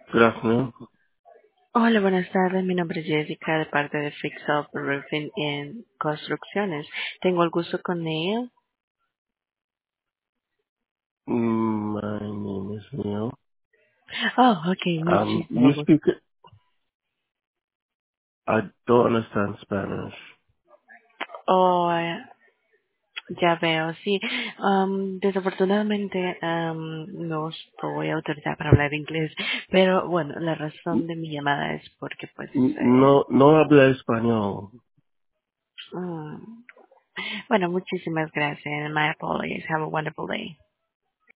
Good afternoon. Hola, buenas tardes. Mi nombre es Jessica de parte de Fix Up Roofing en Construcciones. Tengo el gusto con ella. My name is Neil. Oh, ok, muchísimo You gusto. speak, I don't understand Spanish. Oh, ya veo, sí. Desafortunadamente no estoy autorizada para hablar inglés, pero bueno, la razón de mi llamada es porque pues, No, no habla español. mm, bueno, muchísimas gracias. My apologies. Have a wonderful day.